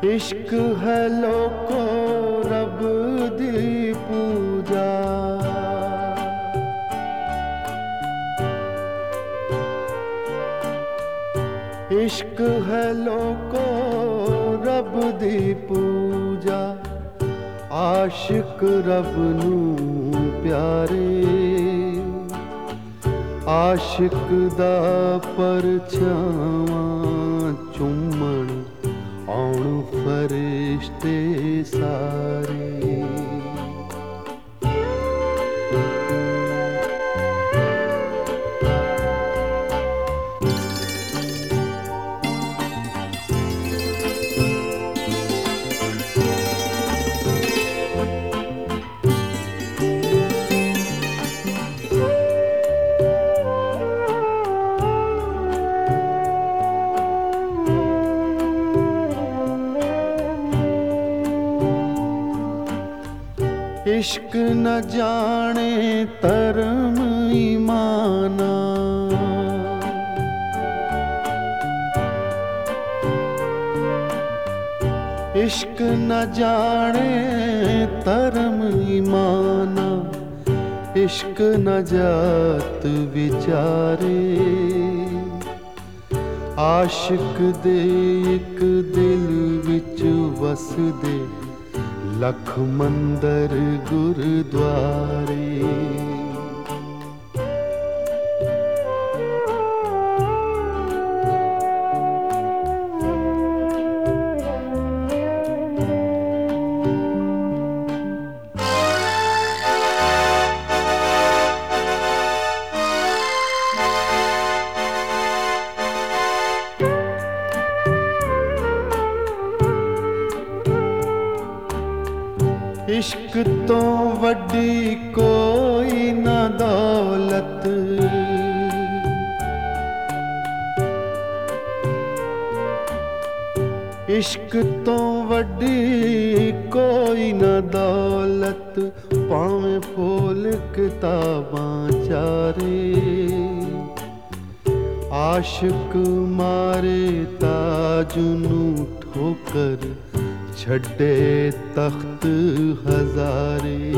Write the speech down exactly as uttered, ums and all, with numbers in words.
इश्क है लोको रब दी पूजा, इश्क है लोको रब दी पूजा, आशिक रब नू प्यारे, आशिक दा परछावां चुम्मण आउण फरिश्ते सारे। इश्क न जाने धर्म ईमाना, इश्क न जाने धर्म ईमाना, इश्क न जात विचारे, आशिक दे एक दिल विच वसदे लख मंदर गुरुद्वारे। इश्क तो वड्डी कोई ना दौलत, इश्क तो वड्डी कोई ना दौलत, पावें फूल किताबां चारे, आशिक मारे ताज नू ठोकर छड्डे तख्त हजारे।